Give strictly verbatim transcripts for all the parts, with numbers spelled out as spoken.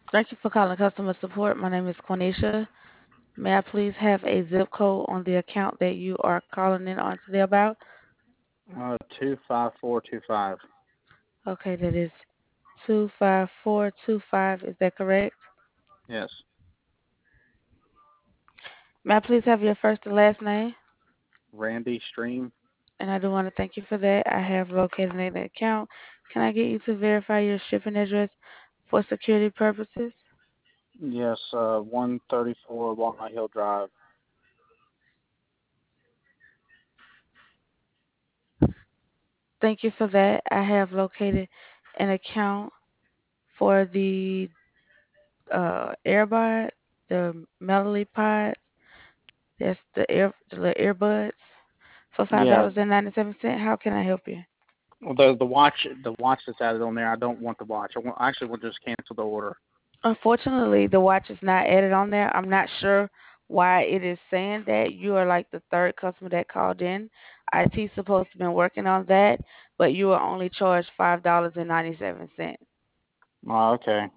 Thank you for calling customer support. My name is Quenisha. May I please have a zip code on the account that you are calling in on today about? Uh, two five four two five. Okay, that is two five four two five. Is that correct? Yes. May I please have your first and last name? Randy Stream. And I do want to thank you for that. I have located an account. Can I get you to verify your shipping address for security purposes? Yes. Uh, one thirty four Walnut Hill Drive. Thank you for that. I have located an account for the uh, AirBud, the Melody Pod. That's the ear, the little earbuds for five Yeah. dollars and ninety seven cent. How can I help you? Well, the the watch the watch that's added on there. I don't want the watch. I, want, I actually want to just cancel the order. Unfortunately, the watch is not added on there. I'm not sure why it is saying that. You are like the third customer that called in. I T supposed to been working on that, but you were only charged five dollars and ninety seven cent. Oh, okay.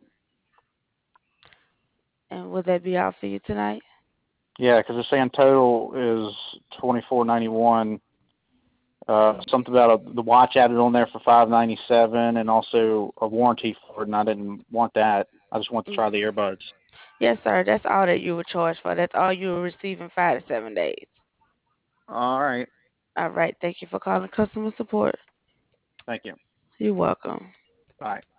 And would that be all for you tonight? Yeah, because it's saying total is twenty four ninety one. Uh, something about a, the watch added on there for five ninety seven, and also a warranty for it. And I didn't want that. I just want to Mm. try the earbuds. Yes, sir. That's all that you were charged for. That's all you were receiving five to seven days. All right. All right. Thank you for calling customer support. Thank you. You're welcome. Bye.